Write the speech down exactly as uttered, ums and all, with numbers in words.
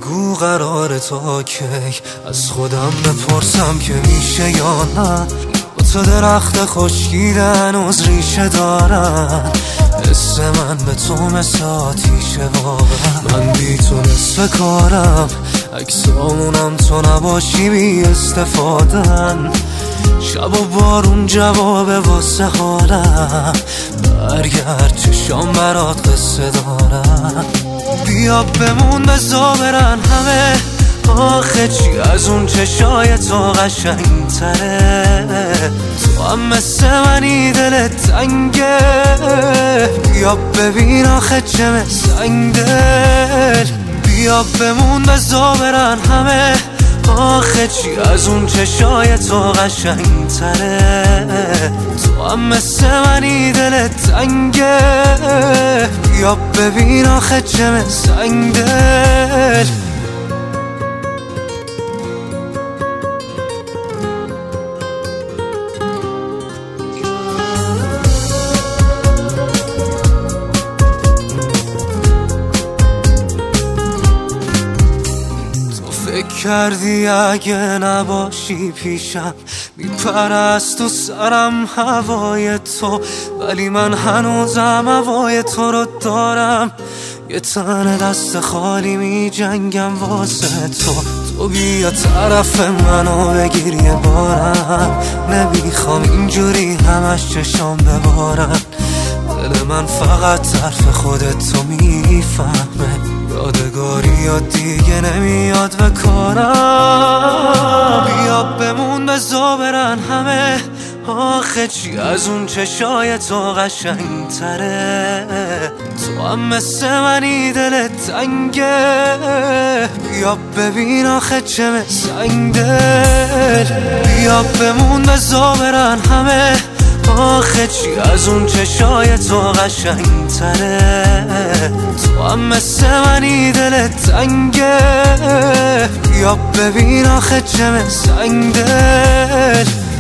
بگو قرار تا کی از خودم بپرسم که میشه یا نه. با تو درخت خشکیدن از ریشه دارن، حس من به تو مثل آتیشه واقعا. من بی تو نصف کارم، عکسامونم تو نباشی بی استفادن. شب و بارون جواب واسه حالم، برگرد چشام برات قصه دارم. بیا بمون بزا برن همه، آخه چی از اون چشای تو قشنگ تره. تو هم مثل منی دلت تنگه، بیا ببین آخه چه مثل دل. بیا بمون بزا برن همه، آخه چی از اون چشای تو قشنگ تره. تو هم مثل منی دلت تنگه، بیا ببین آخه چه مثل دل. فکر کردی اگه نباشی پیشم میپره از تو سرم هوای تو، ولی من هنوزم هوای تو رو دارم. یه تن دست خالی می جنگم واسه تو. تو بیا طرف منو بگیر یه بارم، نمیخوام اینجوری همش چشام ببارم. دل من فقط طرف خودت تو میفهمه، یادگاری یا دیگه نمیاد به کارم. بیا بمون بزا برن همه، آخه چی از اون چشای تو قشنگ تره. تو هم مثل منی دلت تنگه، بیا ببین آخه چه مثل دل. بیا بمون بزا برن همه، آخه چی از اون چشای تو قشنگ تره. تو هم مثل منی دلت تنگه، بیا ببین آخه چه مثل دل.